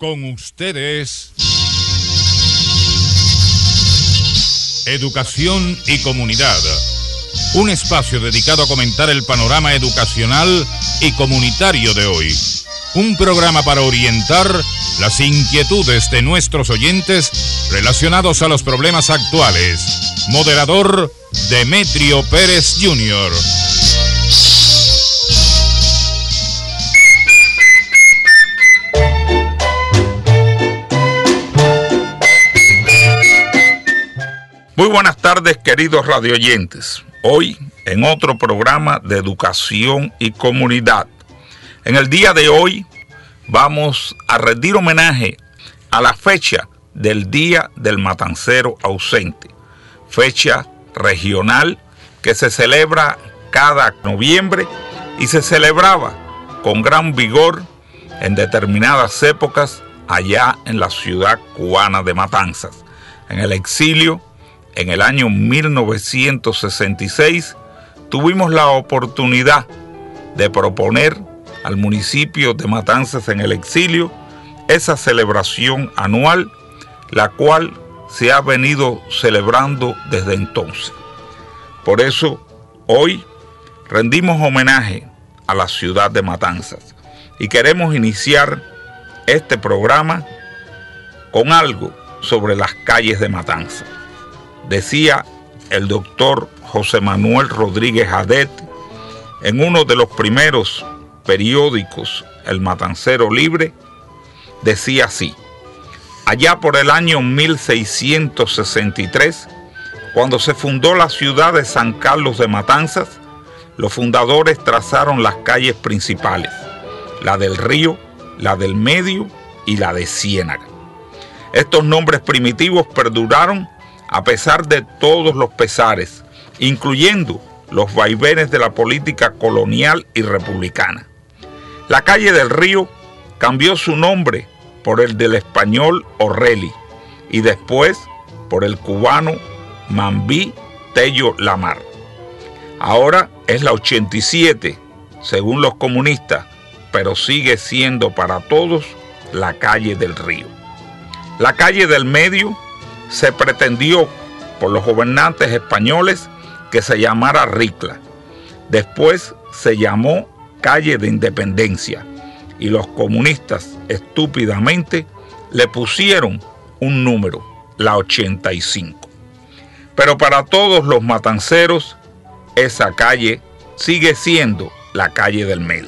Con ustedes, Educación y Comunidad, un espacio dedicado a comentar el panorama educacional y comunitario de hoy. Un programa para orientar las inquietudes de nuestros oyentes relacionados a los problemas actuales. Moderador, Demetrio Pérez Jr. Muy buenas tardes, queridos radioyentes. Hoy en otro programa de Educación y Comunidad. En el día de hoy vamos a rendir homenaje a la fecha del Día del Matancero Ausente, fecha regional que se celebra cada noviembre y se celebraba con gran vigor en determinadas épocas allá en la ciudad cubana de Matanzas. En el exilio, en el año 1966, tuvimos la oportunidad de proponer al municipio de Matanzas en el exilio esa celebración anual, la cual se ha venido celebrando desde entonces. Por eso, hoy rendimos homenaje a la ciudad de Matanzas y queremos iniciar este programa con algo sobre las calles de Matanzas. Decía el doctor José Manuel Rodríguez Adet en uno de los primeros periódicos, El Matancero Libre, decía así: allá por el año 1663, cuando se fundó la ciudad de San Carlos de Matanzas, los fundadores trazaron las calles principales, la del Río, la del Medio y la de Ciénaga. Estos nombres primitivos perduraron a pesar de todos los pesares, incluyendo los vaivenes de la política colonial y republicana. La calle del Río cambió su nombre por el del español O'Reilly y después por el cubano Mambí Tello Lamar. Ahora es la 87, según los comunistas, pero sigue siendo para todos la calle del Río. La calle del Medio se pretendió por los gobernantes españoles que se llamara Ricla. Después se llamó Calle de Independencia y los comunistas estúpidamente le pusieron un número, la 85. Pero para todos los matanceros, esa calle sigue siendo la calle del Medio.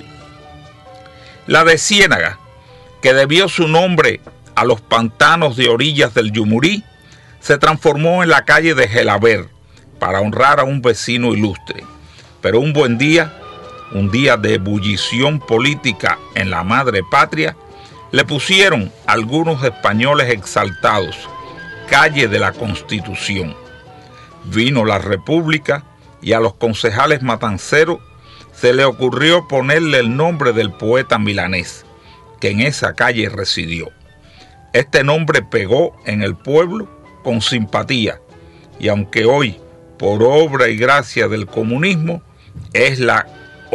La de Ciénaga, que debió su nombre a los pantanos de orillas del Yumurí, se transformó en la calle de Gelaber para honrar a un vecino ilustre. Pero un buen día, un día de ebullición política en la madre patria, le pusieron algunos españoles exaltados, calle de la Constitución. Vino la República y a los concejales matanceros se le ocurrió ponerle el nombre del poeta milanés, que en esa calle residió. Este nombre pegó en el pueblo con simpatía, y aunque hoy, por obra y gracia del comunismo, es la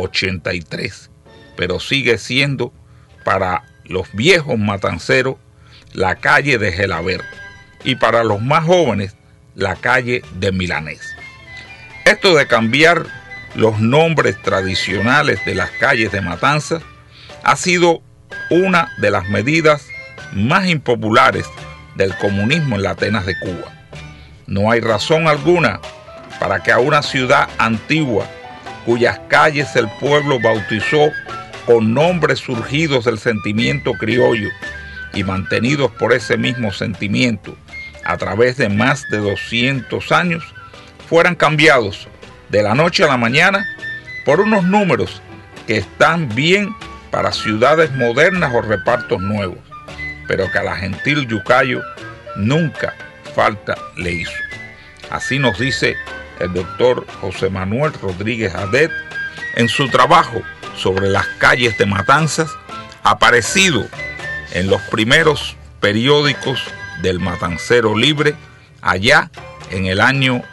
83, pero sigue siendo para los viejos matanceros la calle de Gelaber y para los más jóvenes la calle de Milanés. Esto de cambiar los nombres tradicionales de las calles de Matanzas ha sido una de las medidas más impopulares del comunismo en las Atenas de Cuba. No hay razón alguna para que a una ciudad antigua, cuyas calles el pueblo bautizó con nombres surgidos del sentimiento criollo y mantenidos por ese mismo sentimiento a través de más de 200 años, fueran cambiados de la noche a la mañana por unos números que están bien para ciudades modernas o repartos nuevos, pero que a la gentil Yucayo nunca falta le hizo. Así nos dice el doctor José Manuel Rodríguez Adet en su trabajo sobre las calles de Matanzas, aparecido en los primeros periódicos del Matancero Libre allá en el año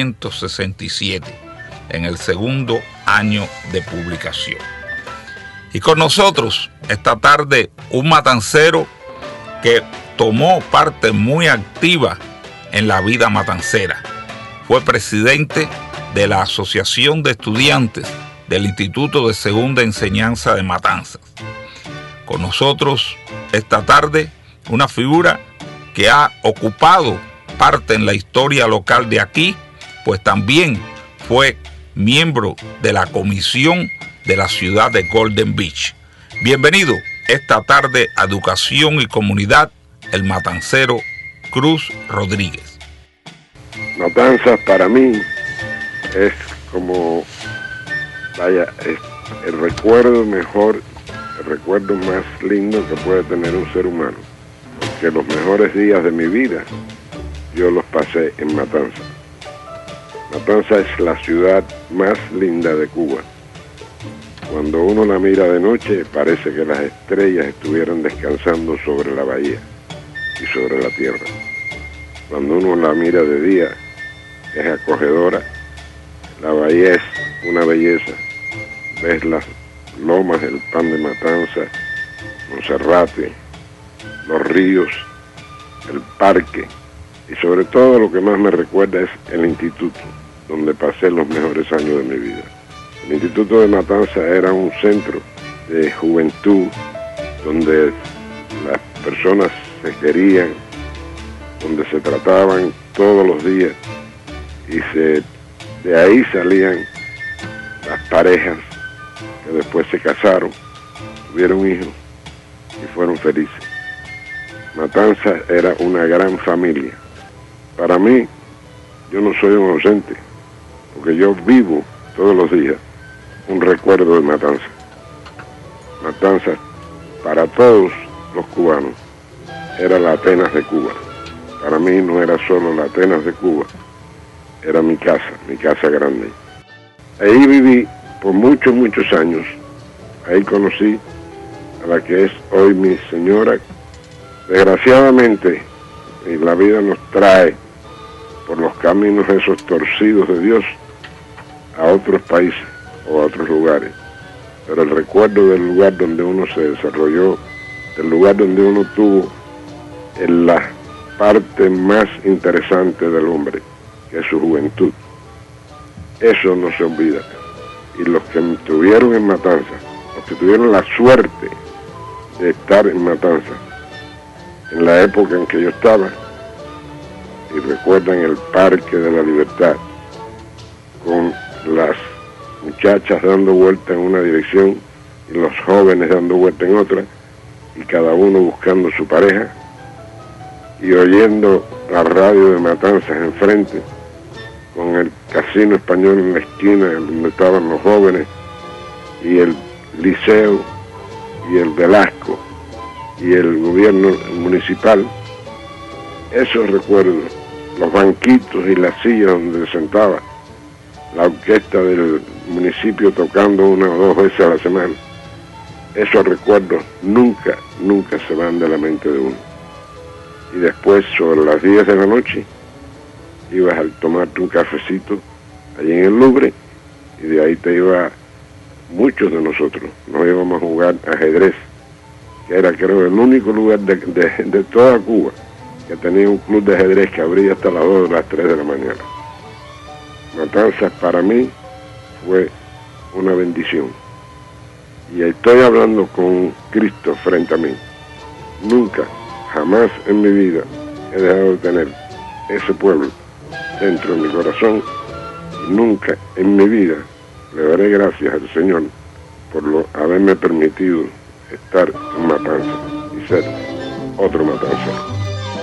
1967, en el segundo año de publicación. Y con nosotros esta tarde un matancero que tomó parte muy activa en la vida matancera. Fue presidente de la Asociación de Estudiantes del Instituto de Segunda Enseñanza de Matanzas. Con nosotros esta tarde una figura que ha ocupado parte en la historia local de aquí, pues también fue miembro de la comisión de la ciudad de Golden Beach. Bienvenido esta tarde a Educación y Comunidad, el matancero Cruz Rodríguez. Matanzas para mí es como, es el recuerdo mejor, el recuerdo más lindo que puede tener un ser humano, porque los mejores días de mi vida yo los pasé en Matanzas. Matanzas es la ciudad más linda de Cuba. Cuando uno la mira de noche, parece que las estrellas estuvieran descansando sobre la bahía y sobre la tierra. Cuando uno la mira de día, es acogedora. La bahía es una belleza. Ves las lomas del Pan de Matanzas, Monserrate, los ríos, el parque, y sobre todo lo que más me recuerda es el instituto, donde pasé los mejores años de mi vida. El Instituto de Matanzas era un centro de juventud donde las personas se querían, donde se trataban todos los días y de ahí salían las parejas que después se casaron, tuvieron hijos y fueron felices. Matanzas era una gran familia. Para mí, yo no soy un ausente, porque yo vivo todos los días un recuerdo de Matanzas. Matanzas, para todos los cubanos, era la Atenas de Cuba. Para mí no era solo la Atenas de Cuba, era mi casa grande. Ahí viví por muchos años. Ahí conocí a la que es hoy mi señora. Desgraciadamente, la vida nos trae por los caminos esos torcidos de Dios a otros países o a otros lugares. Pero el recuerdo del lugar donde uno se desarrolló, del lugar donde uno tuvo en la parte más interesante del hombre, que es su juventud, eso no se olvida. Y los que estuvieron en Matanzas, los que tuvieron la suerte de estar en Matanzas, en la época en que yo estaba, y recuerdan el Parque de la Libertad, con las muchachas dando vuelta en una dirección y los jóvenes dando vuelta en otra, y cada uno buscando su pareja, y oyendo la radio de Matanzas enfrente, con el Casino Español en la esquina donde estaban los jóvenes, y el Liceo, y el Velasco, y el gobierno municipal. Esos recuerdos, los banquitos y las sillas donde se sentaba la orquesta del municipio tocando una o dos veces a la semana, esos recuerdos nunca se van de la mente de uno. Y después, sobre las 10 de la noche, ibas a tomarte un cafecito allí en el Louvre, y de ahí te iba, muchos de nosotros nos íbamos a jugar ajedrez, que era, creo, el único lugar de toda Cuba que tenía un club de ajedrez que abría hasta las 2 o las 3 de la mañana. Matanzas para mí fue una bendición. Y estoy hablando con Cristo frente a mí. Nunca, jamás en mi vida he dejado de tener ese pueblo dentro de mi corazón, y nunca en mi vida le daré gracias al Señor por haberme permitido estar en Matanzas y ser otro matancero.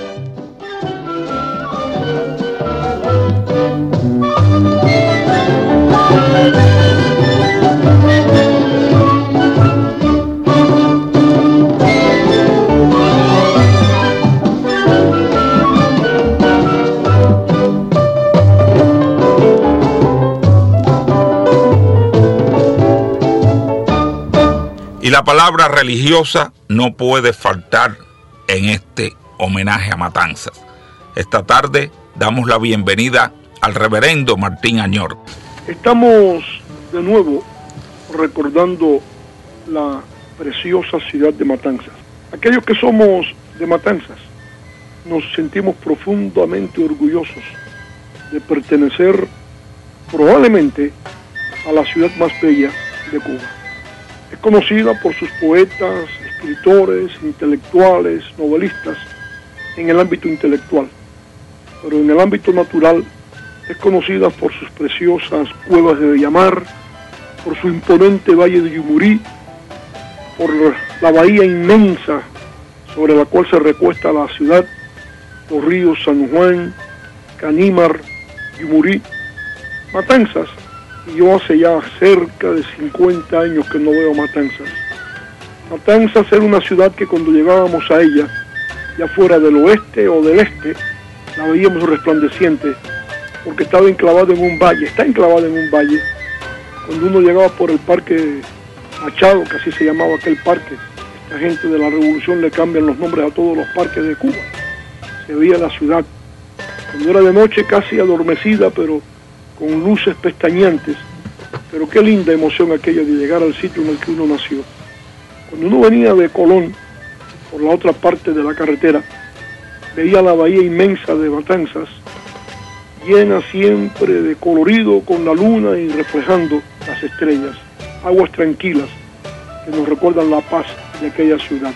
Y la palabra religiosa no puede faltar en este homenaje a Matanzas. Esta tarde damos la bienvenida al reverendo Martín Añor. Estamos de nuevo recordando la preciosa ciudad de Matanzas. Aquellos que somos de Matanzas nos sentimos profundamente orgullosos de pertenecer probablemente a la ciudad más bella de Cuba. Es conocida por sus poetas, escritores, intelectuales, novelistas en el ámbito intelectual, pero en el ámbito natural es conocida por sus preciosas cuevas de Bellamar, por su imponente valle de Yumurí, por la bahía inmensa sobre la cual se recuesta la ciudad, los ríos San Juan, Canímar, Yumurí, Matanzas. Y yo hace ya cerca de 50 años que no veo Matanzas. Matanzas era una ciudad que cuando llegábamos a ella, ya fuera del oeste o del este, la veíamos resplandeciente, porque estaba enclavada en un valle, está enclavada en un valle. Cuando uno llegaba por el Parque Machado, que así se llamaba aquel parque, esta gente de la revolución le cambian los nombres a todos los parques de Cuba, se veía la ciudad. Cuando era de noche casi adormecida, pero con luces pestañeantes, pero qué linda emoción aquella de llegar al sitio en el que uno nació. Cuando uno venía de Colón, por la otra parte de la carretera, veía la bahía inmensa de Matanzas, llena siempre de colorido con la luna y reflejando las estrellas, aguas tranquilas que nos recuerdan la paz de aquella ciudad.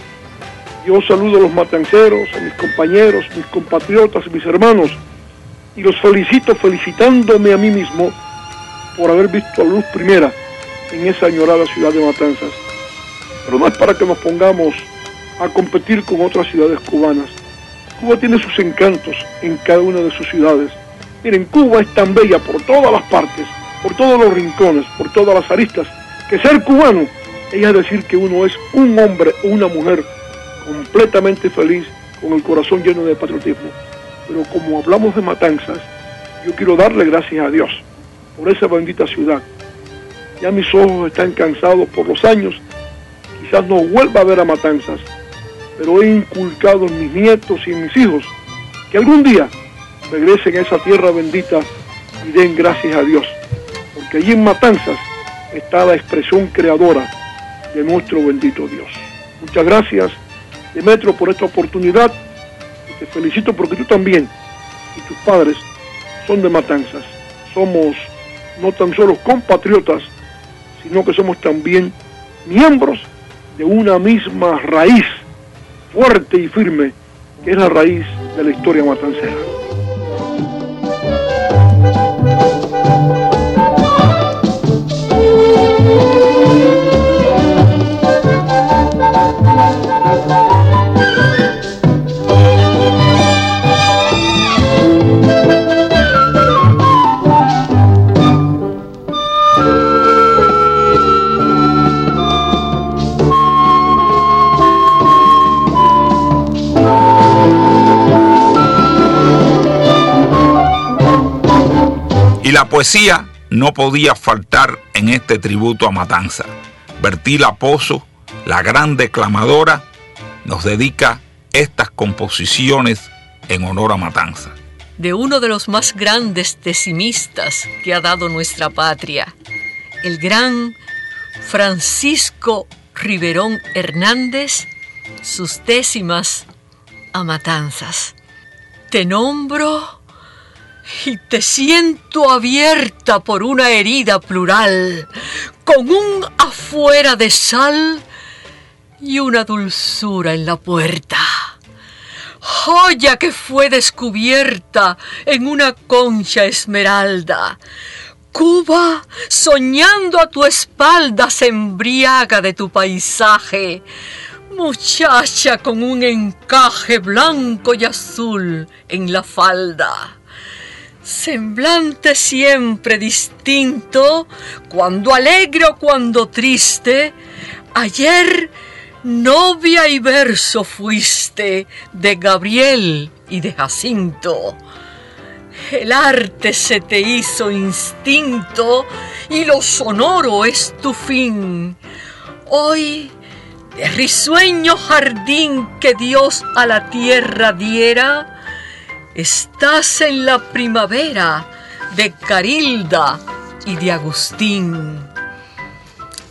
Yo saludo a los matanceros, a mis compañeros, mis compatriotas, mis hermanos, y los felicito felicitándome a mí mismo por haber visto la luz primera en esa añorada ciudad de Matanzas. Pero no es para que nos pongamos a competir con otras ciudades cubanas. Cuba tiene sus encantos en cada una de sus ciudades. Miren, Cuba es tan bella por todas las partes, por todos los rincones, por todas las aristas, que ser cubano es decir que uno es un hombre o una mujer completamente feliz, con el corazón lleno de patriotismo. Pero como hablamos de Matanzas, yo quiero darle gracias a Dios por esa bendita ciudad. Ya mis ojos están cansados por los años, quizás no vuelva a ver a Matanzas, pero he inculcado en mis nietos y en mis hijos que algún día regresen a esa tierra bendita y den gracias a Dios, porque allí en Matanzas está la expresión creadora de nuestro bendito Dios. Muchas gracias, Demetrio, por esta oportunidad. Te felicito porque tú también y tus padres son de Matanzas. Somos no tan solo compatriotas, sino que somos también miembros de una misma raíz fuerte y firme, que es la raíz de la historia matancera. Y la poesía no podía faltar en este tributo a Matanzas. Bertila Pozo, la gran declamadora, nos dedica estas composiciones en honor a Matanzas. De uno de los más grandes decimistas que ha dado nuestra patria, el gran Francisco Riverón Hernández, sus décimas a Matanzas. Te nombro y te siento abierta por una herida plural, con un afuera de sal y una dulzura en la puerta. Joya que fue descubierta en una concha esmeralda. Cuba, soñando a tu espalda, se embriaga de tu paisaje. Muchacha con un encaje blanco y azul en la falda. Semblante siempre distinto, cuando alegre o cuando triste. Ayer novia y verso fuiste de Gabriel y de Jacinto. El arte se te hizo instinto y lo sonoro es tu fin. Hoy, de risueño jardín que Dios a la tierra diera, estás en la primavera de Carilda y de Agustín.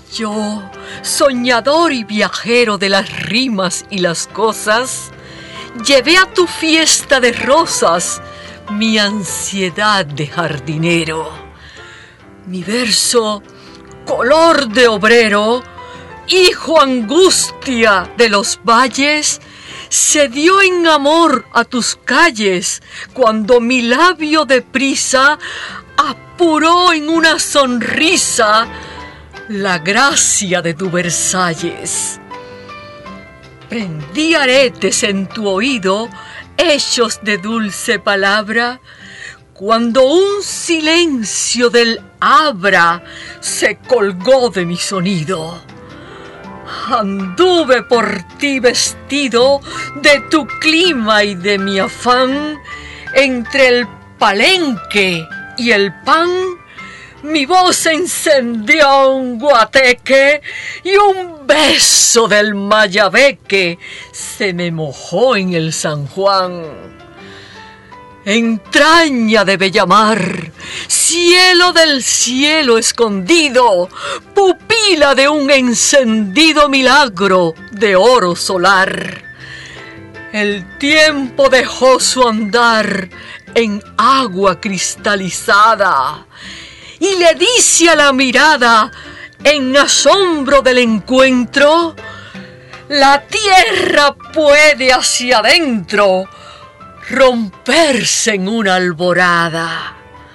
Yo, soñador y viajero de las rimas y las cosas, llevé a tu fiesta de rosas mi ansiedad de jardinero. Mi verso, color de obrero, hijo angustia de los valles, se dio en amor a tus calles cuando mi labio de prisa apuró en una sonrisa la gracia de tu Versalles. Prendí aretes en tu oído, hechos de dulce palabra, cuando un silencio del abra se colgó de mi sonido. Anduve por ti vestido de tu clima y de mi afán, entre el palenque y el pan. Mi voz encendió un guateque y un beso del Mayabeque se me mojó en el San Juan. Entraña de Bellamar, cielo del cielo escondido, pupila de un encendido milagro de oro solar. El tiempo dejó su andar en agua cristalizada y le dice a la mirada, en asombro del encuentro, la tierra puede hacia adentro romperse en una alborada.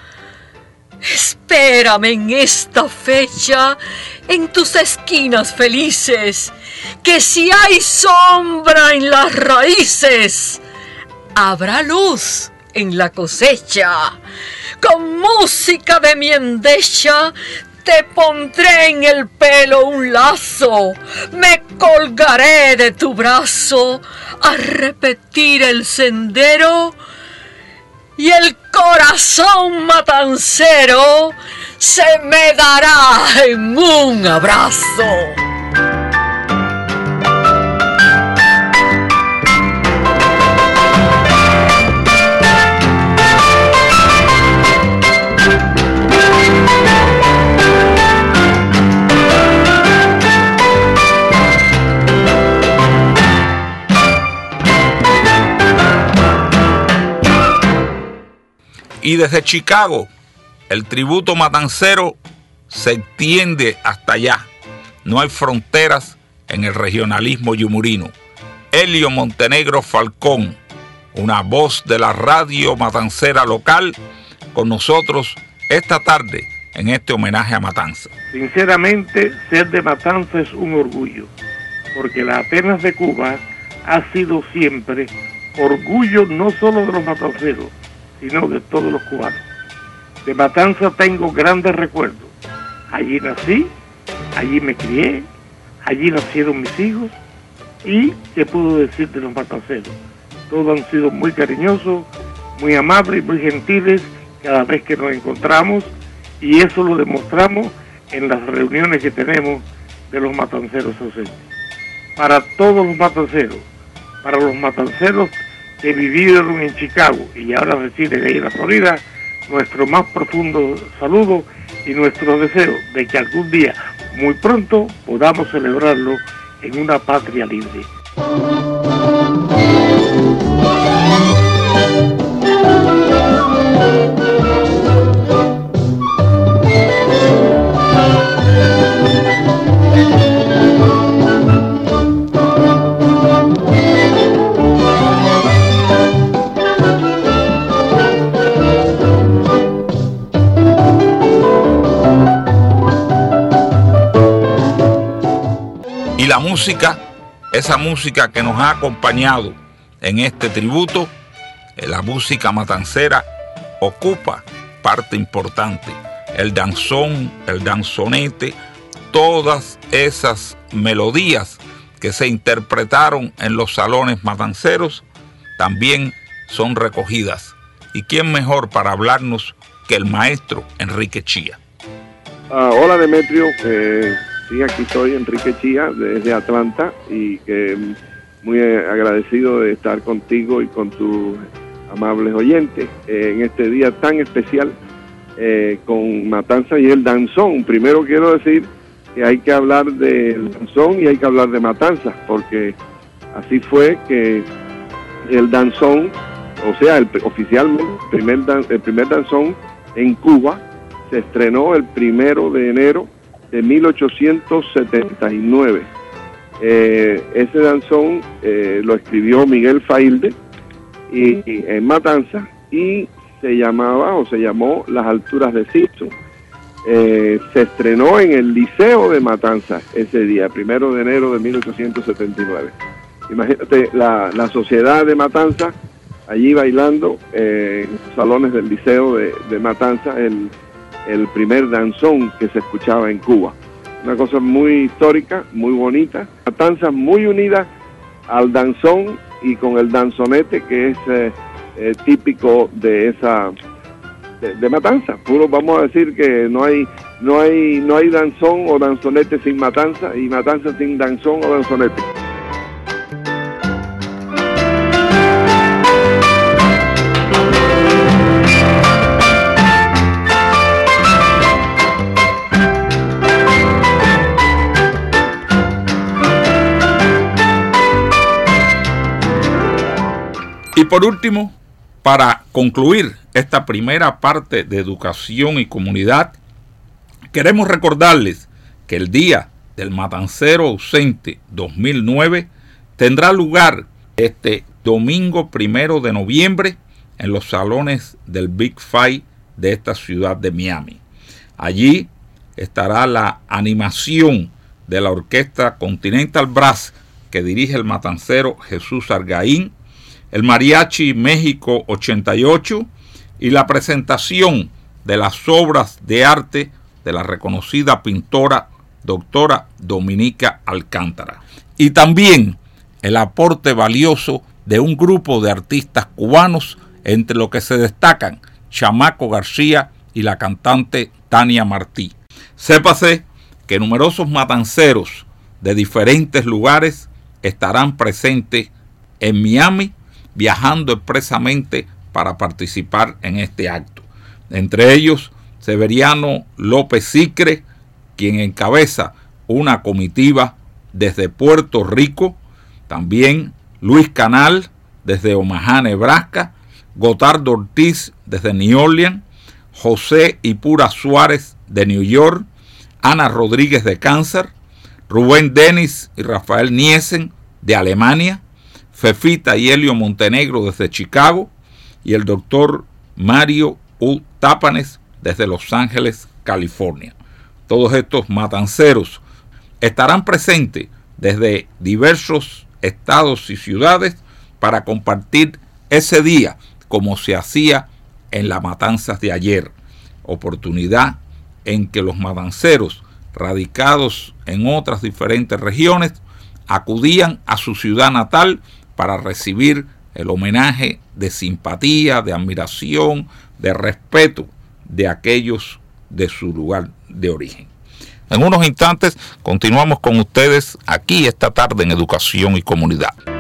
Espérame en esta fecha, en tus esquinas felices, que si hay sombra en las raíces, habrá luz en la cosecha. Con música de mi endecha te pondré en el pelo un lazo, me colgaré de tu brazo a repetir el sendero, y el corazón matancero se me dará en un abrazo. Y desde Chicago, el tributo matancero se extiende hasta allá. No hay fronteras en el regionalismo yumurino. Elio Montenegro Falcón, una voz de la radio matancera local, con nosotros esta tarde en este homenaje a Matanza. Sinceramente, ser de Matanza es un orgullo, porque la Atenas de Cuba ha sido siempre orgullo no solo de los matanceros, sino de todos los cubanos. De Matanza tengo grandes recuerdos. Allí nací, allí me crié, allí nacieron mis hijos, y ¿qué puedo decir de los matanceros? Todos han sido muy cariñosos, muy amables, muy gentiles cada vez que nos encontramos, y eso lo demostramos en las reuniones que tenemos de los matanceros ausentes. Para todos los matanceros, para los matanceros que vivieron en Chicago y ahora residen ahí en la Florida, nuestro más profundo saludo y nuestro deseo de que algún día, muy pronto, podamos celebrarlo en una patria libre. Y la música, esa música que nos ha acompañado en este tributo, la música matancera ocupa parte importante. El danzón, el danzonete, todas esas melodías que se interpretaron en los salones matanceros también son recogidas. ¿Y quién mejor para hablarnos que el maestro Enrique Chía? Hola Demetrio, sí, aquí estoy, Enrique Chía, desde Atlanta, y muy agradecido de estar contigo y con tus amables oyentes en este día tan especial con Matanza y el danzón. Primero quiero decir que hay que hablar del danzón y hay que hablar de Matanzas, porque así fue que el danzón, o sea, oficialmente el primer danzón en Cuba se estrenó el 1 de enero de 1879. Ese danzón lo escribió Miguel Failde en Matanzas y se llamó Las Alturas de Simpson. Se estrenó en el Liceo de Matanzas ese día, 1 de enero de 1879. Imagínate la sociedad de Matanzas allí bailando en los salones del Liceo de Matanzas, el primer danzón que se escuchaba en Cuba. Una cosa muy histórica, muy bonita. Matanzas muy unida al danzón y con el danzonete, que es típico de esa de Matanzas. Puro, vamos a decir que no hay danzón o danzonete sin Matanzas, y Matanzas sin danzón o danzonete. Y por último, para concluir esta primera parte de educación y comunidad, queremos recordarles que el Día del Matancero Ausente 2009 tendrá lugar este domingo 1 de noviembre en los salones del Big Five de esta ciudad de Miami. Allí estará la animación de la orquesta Continental Brass que dirige el matancero Jesús Argaín, el Mariachi México 88 y la presentación de las obras de arte de la reconocida pintora doctora Dominica Alcántara. Y también el aporte valioso de un grupo de artistas cubanos, entre los que se destacan Chamaco García y la cantante Tania Martí. Sépase que numerosos matanceros de diferentes lugares estarán presentes en Miami, viajando expresamente para participar en este acto. Entre ellos, Severiano López Sicre, quien encabeza una comitiva desde Puerto Rico, también Luis Canal desde Omaha, Nebraska, Gotardo Ortiz desde New Orleans, José Ipura Suárez de New York, Ana Rodríguez de Kansas, Rubén Denis y Rafael Niesen de Alemania, Fefita y Helio Montenegro desde Chicago y el doctor Mario U. Tápanes desde Los Ángeles, California. Todos estos matanceros estarán presentes desde diversos estados y ciudades para compartir ese día como se hacía en las matanzas de ayer, oportunidad en que los matanceros radicados en otras diferentes regiones acudían a su ciudad natal para recibir el homenaje de simpatía, de admiración, de respeto de aquellos de su lugar de origen. En unos instantes continuamos con ustedes aquí esta tarde en Educación y Comunidad.